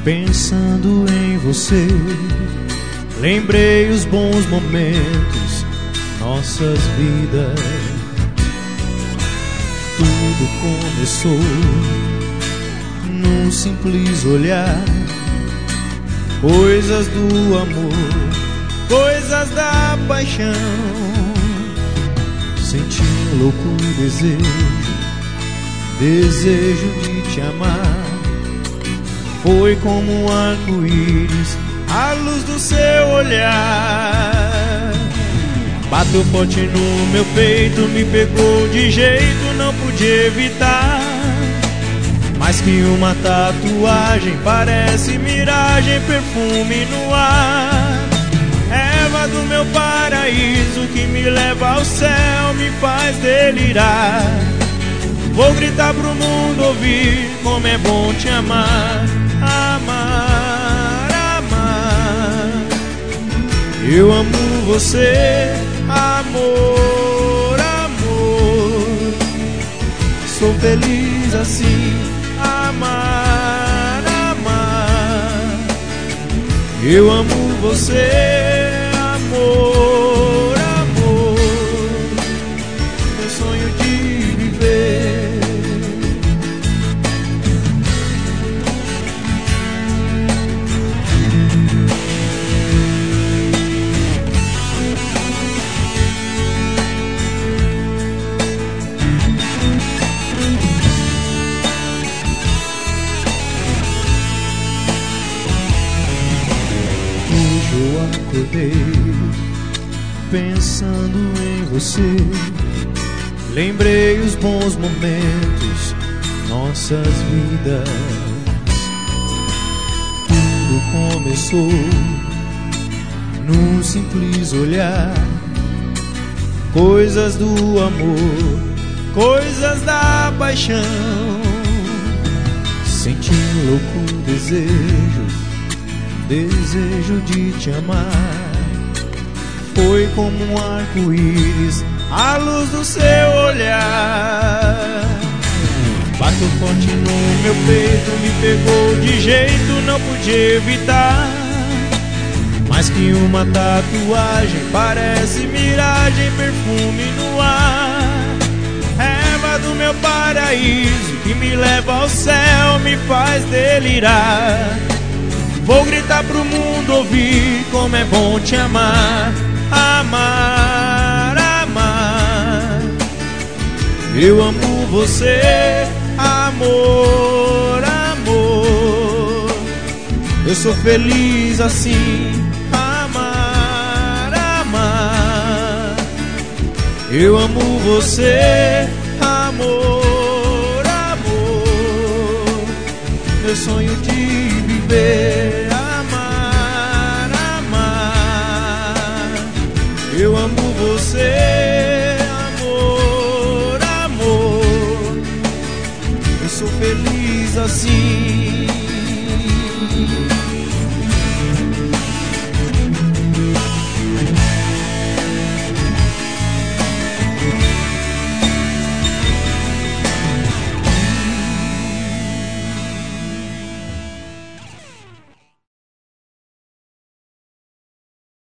Pensando em você, lembrei os bons momentos, nossas vidas. Tudo começou num simples olhar, coisas do amor, coisas da paixão. Senti um louco desejo de te amar. Foi como um arco-íris, a luz do seu olhar. Bateu forte no meu peito, me pegou de jeito, não pude evitar. Mais que uma tatuagem, parece miragem, perfume no ar. Eva do meu paraíso, que me leva ao céu, me faz delirar. Vou gritar pro mundo ouvir, como é bom te amar. Amar, amar. Eu amo você, amor, amor. Sou feliz assim, amar, amar. Eu amo você, amor, amor. Meu sonho de viver. Eu acordei pensando em você, lembrei os bons momentos, nossas vidas. Tudo começou num simples olhar, coisas do amor, coisas da paixão. Senti um louco desejo de te amar. Foi como um arco-íris, a luz do seu olhar. Bateu forte no meu peito, me pegou de jeito, não pude evitar. Mais que uma tatuagem, parece miragem, perfume no ar. Eva do meu paraíso, que me leva ao céu, me faz delirar. Vou gritar pro mundo ouvir, como é bom te amar. Amar, amar. Eu amo você, amor, amor. Eu sou feliz assim, amar, amar. Eu amo você, amor, amor. Meu sonho de viver. Eu amo você, amor, amor. Eu sou feliz assim.